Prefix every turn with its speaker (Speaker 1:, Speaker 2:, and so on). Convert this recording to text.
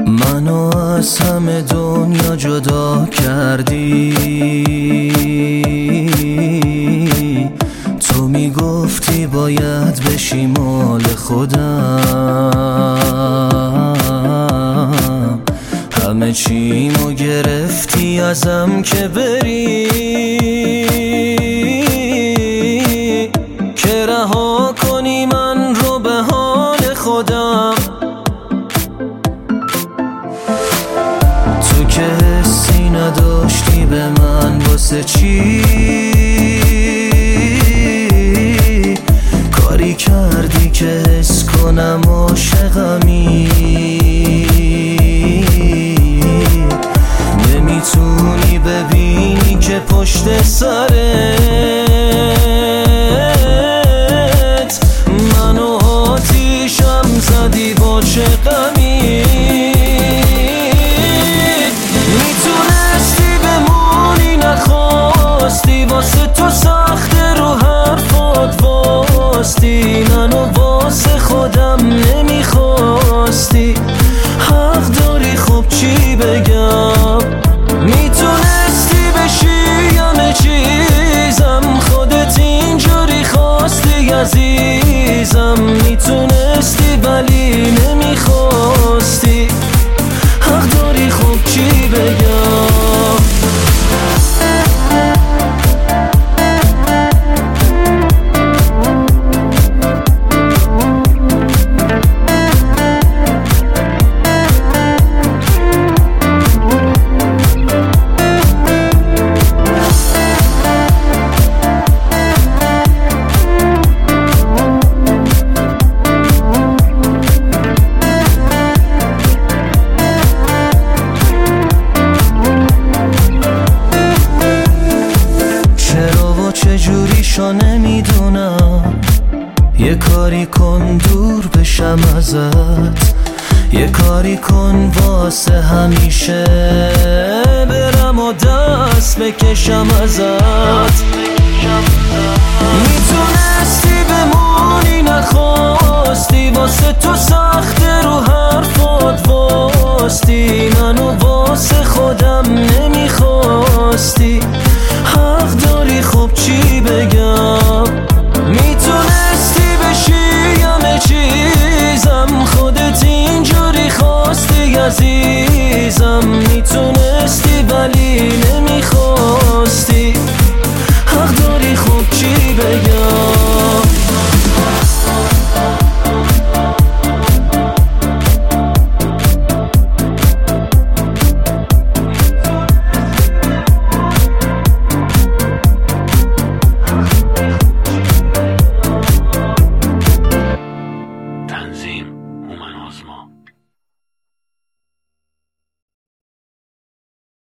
Speaker 1: منو از همه دنیا جدا کردی. تو میگفتی باید بشی مال خودم، همه چیمو گرفتی ازم که بری، که رها کنی من رو به حال خودم. تو که حسی نداشتی به من، واسه چی کاری کردی که حس کنم عاشقمی؟ نمیتونی ببینی که پشت سرت منو آتیشم زدی با چه غمی. میتونستی بمونی نخواستی، واسه تو سخته رو حرفات واستی، منو واسه خودم نمیخواستی. حق داری خب چی بگم؟ میتونستی بشی همه چیزم، خودت اینجوری خواستی عزیزم. میتونستی ولی نمیخواستی. حق داری خب چی بگم؟ چجوریشو نمیدونم، یه کاری کن دور بشم ازت، یه کاری کن واسه همیشه برم و دست بکشم ازت. میتونستی بمونی نخواستی، واسه تو سخته رو